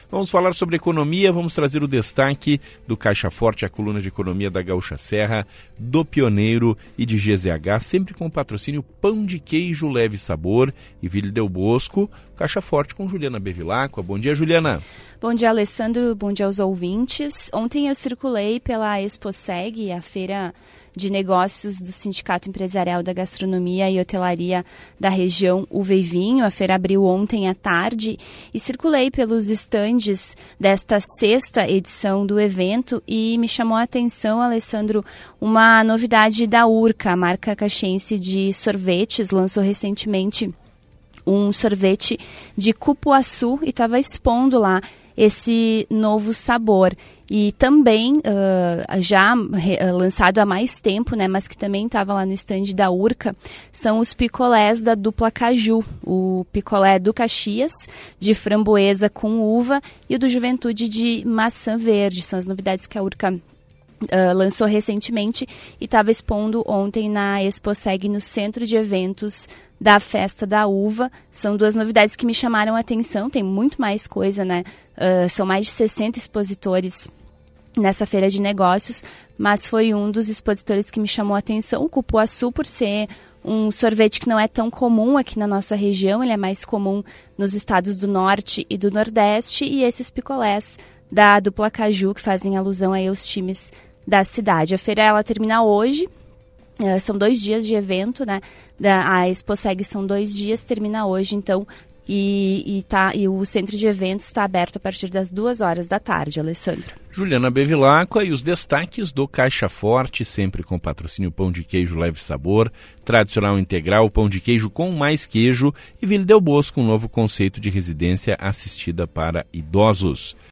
Vamos falar sobre economia, vamos trazer o destaque do Caixa Forte, a coluna de economia da Gaúcha Serra, do Pioneiro e de GZH, sempre com o patrocínio Pão de Queijo Leve Sabor e Ville Del Bosco. Caixa Forte com Juliana Bevilacqua. Bom dia, Juliana. Bom dia, Alessandro. Bom dia aos ouvintes. Ontem eu circulei pela Exposeg, a feira de negócios do Sindicato Empresarial da Gastronomia e Hotelaria da região Uva e Vinho. A feira abriu ontem à tarde e circulei pelos estandes desta sexta edição do evento e me chamou a atenção, Alessandro, uma novidade da Urca, a marca caxiense de sorvetes, lançou recentemente um sorvete de cupuaçu e estava expondo lá esse novo sabor. E também, já lançado há mais tempo, né, mas que também estava lá no stand da Urca, são os picolés da dupla Caju. O picolé do Caxias, de framboesa com uva, e o do Juventude de maçã verde. São as novidades que a Urca lançou recentemente e estava expondo ontem na Exposeg, no centro de eventos da Festa da Uva. São duas novidades que me chamaram a atenção, tem muito mais coisa, né? São mais de 60 expositores nessa feira de negócios, mas foi um dos expositores que me chamou a atenção, o cupuaçu, por ser um sorvete que não é tão comum aqui na nossa região, ele é mais comum nos estados do Norte e do Nordeste, e esses picolés da dupla Caju, que fazem alusão aí aos times da cidade. A feira ela termina hoje, são 2 dias de evento, né? A Exposeg são 2 dias, termina hoje, então, e o centro de eventos está aberto a partir das 14h, Alessandro. Juliana Bevilacqua e os destaques do Caixa Forte, sempre com patrocínio Pão de Queijo Leve Sabor, tradicional integral, pão de queijo com mais queijo e Ville Del Bosco, um novo conceito de residência assistida para idosos.